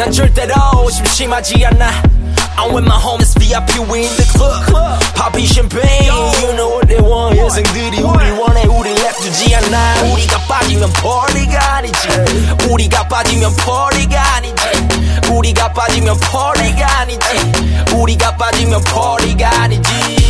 난 절대로 심심하지 않아. I'm with my homies VIP we in the club Popping champagne You know what they want 여성들이 우리 원해 우리 랩두지 않아. 우리가 빠지면 party가 아니지. 우리가 빠지면 party가 아니지. 우리가 빠지면 party가 아니지. 우리가 빠지면 party가 아니지.